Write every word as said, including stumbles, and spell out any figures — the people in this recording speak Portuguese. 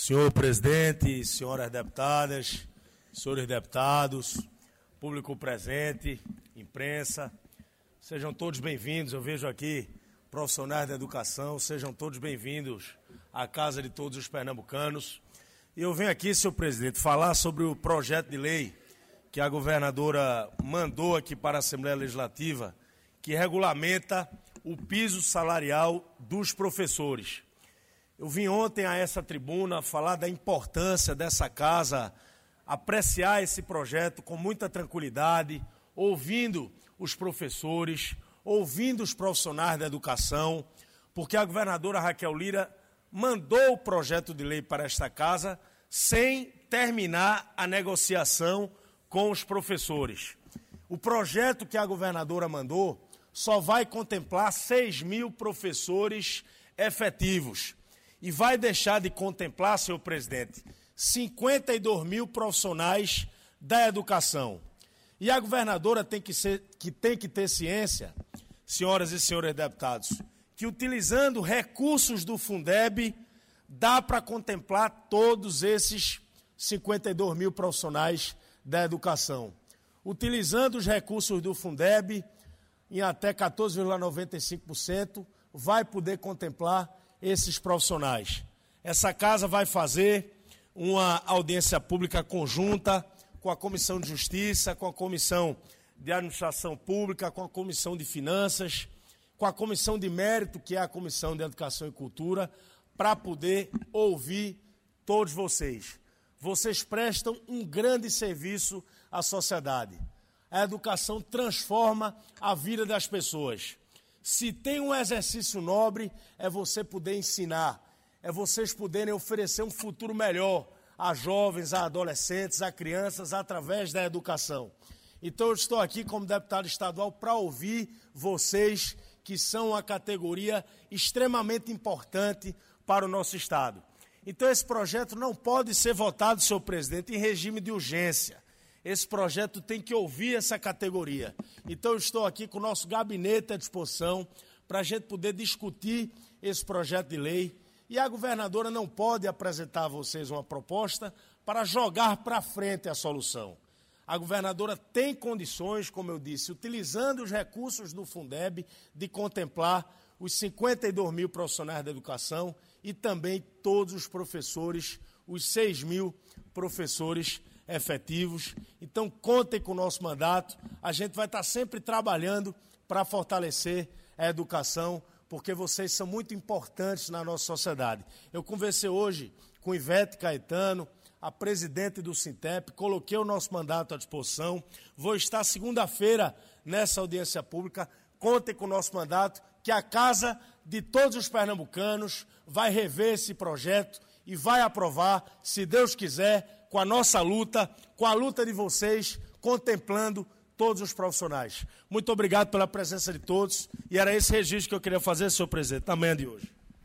Senhor presidente, senhoras deputadas, senhores deputados, público presente, imprensa, sejam todos bem-vindos. Eu vejo aqui profissionais da educação, sejam todos bem-vindos à casa de todos os pernambucanos. E eu venho aqui, senhor presidente, falar sobre o projeto de lei que a governadora mandou aqui para a Assembleia Legislativa, que regulamenta o piso salarial dos professores. Eu vim ontem a essa tribuna falar da importância dessa casa, apreciar esse projeto com muita tranquilidade, ouvindo os professores, ouvindo os profissionais da educação, porque a governadora Raquel Lira mandou o projeto de lei para esta casa sem terminar a negociação com os professores. O projeto que a governadora mandou só vai contemplar seis mil professores efetivos e vai deixar de contemplar, senhor presidente, cinquenta e dois mil profissionais da educação. E a governadora tem que, ser, que tem que ter ciência, senhoras e senhores deputados, que utilizando recursos do Fundeb, dá para contemplar todos esses cinquenta e dois mil profissionais da educação. Utilizando os recursos do Fundeb, em até quatorze vírgula noventa e cinco por cento, vai poder contemplar esses profissionais. Essa casa vai fazer uma audiência pública conjunta com a Comissão de Justiça, com a Comissão de Administração Pública, com a Comissão de Finanças, com a Comissão de Mérito, que é a Comissão de Educação e Cultura, para poder ouvir todos vocês. Vocês prestam um grande serviço à sociedade. A educação transforma a vida das pessoas. Se tem um exercício nobre, é você poder ensinar, é vocês poderem oferecer um futuro melhor a jovens, a adolescentes, a crianças, através da educação. Então eu estou aqui como deputado estadual para ouvir vocês, que são uma categoria extremamente importante para o nosso Estado. Então esse projeto não pode ser votado, senhor presidente, em regime de urgência. Esse projeto tem que ouvir essa categoria. Então, eu estou aqui com o nosso gabinete à disposição para a gente poder discutir esse projeto de lei. E a governadora não pode apresentar a vocês uma proposta para jogar para frente a solução. A governadora tem condições, como eu disse, utilizando os recursos do Fundeb, de contemplar os cinquenta e dois mil profissionais da educação e também todos os professores, os seis mil professores efetivos. Então, contem com o nosso mandato. A gente vai estar sempre trabalhando para fortalecer a educação, porque vocês são muito importantes na nossa sociedade. Eu conversei hoje com Ivete Caetano, a presidente do Sintep, coloquei o nosso mandato à disposição. Vou estar segunda-feira nessa audiência pública. Contem com o nosso mandato, que a Casa de todos os pernambucanos vai rever esse projeto e vai aprovar, se Deus quiser, com a nossa luta, com a luta de vocês, contemplando todos os profissionais. Muito obrigado pela presença de todos, e era esse registro que eu queria fazer, senhor presidente, na manhã de hoje.